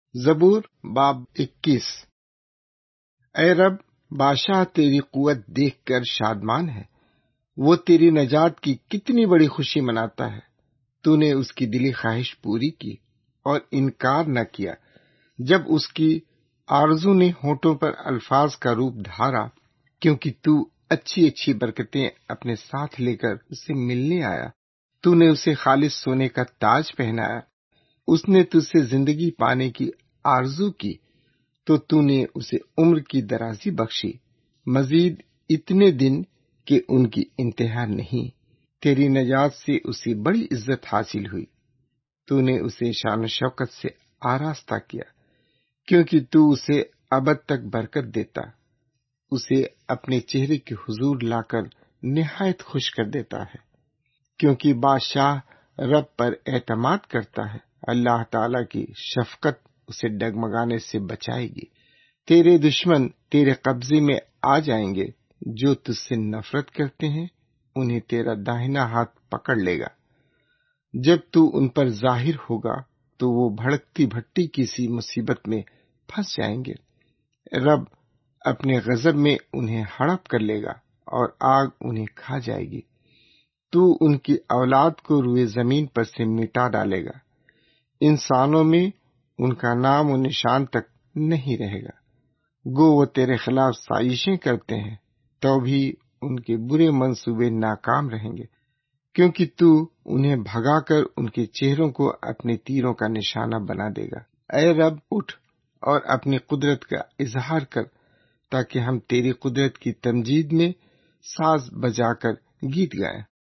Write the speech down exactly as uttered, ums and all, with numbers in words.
زبور باب اکیس۔ اے رب، بادشاہ تیری قوت دیکھ کر شادمان ہے، وہ تیری نجات کی کتنی بڑی خوشی مناتا ہے۔ تو نے اس کی دلی خواہش پوری کی اور انکار نہ کیا۔ جب اس کی آرزو نے ہونٹوں پر الفاظ کا روپ دھارا، کیونکہ تو اچھی اچھی برکتیں اپنے ساتھ لے کر اسے ملنے آیا۔ تو نے اسے خالص سونے کا تاج پہنایا۔ اس نے تجھ سے زندگی پانے کی آرزو کی، تو تو نے اسے عمر کی درازی بخشی، مزید اتنے دن کہ ان کی انتہا نہیں۔ تیری نجات سے اسے بڑی عزت حاصل ہوئی۔ تو نے اسے شان و شوکت سے آراستہ کیا، کیونکہ تو اسے ابد تک برکت دیتا، اسے اپنے چہرے کے حضور لا کر نہایت خوش کر دیتا ہے۔ کیونکہ بادشاہ رب پر اعتماد کرتا ہے، اللہ تعالی کی شفقت اسے ڈگمگانے سے بچائے گی۔ تیرے دشمن تیرے قبضے میں آ جائیں گے، جو تجھ سے نفرت کرتے ہیں انہیں تیرا داہنا ہاتھ پکڑ لے گا۔ جب تو ان پر ظاہر ہوگا تو وہ بھڑکتی بھٹی کی سی مصیبت میں پھنس جائیں گے۔ رب اپنے غضب میں انہیں ہڑپ کر لے گا اور آگ انہیں کھا جائے گی۔ تو ان کی اولاد کو روئے زمین پر سے مٹا ڈالے گا، انسانوں میں ان کا نام و نشان تک نہیں رہے گا۔ گو وہ تیرے خلاف سازشیں کرتے ہیں، تو بھی ان کے برے منصوبے ناکام رہیں گے، کیونکہ تو انہیں بھگا کر ان کے چہروں کو اپنے تیروں کا نشانہ بنا دے گا۔ اے رب، اٹھ اور اپنی قدرت کا اظہار کر، تاکہ ہم تیری قدرت کی تمجید میں ساز بجا کر گیت گائیں۔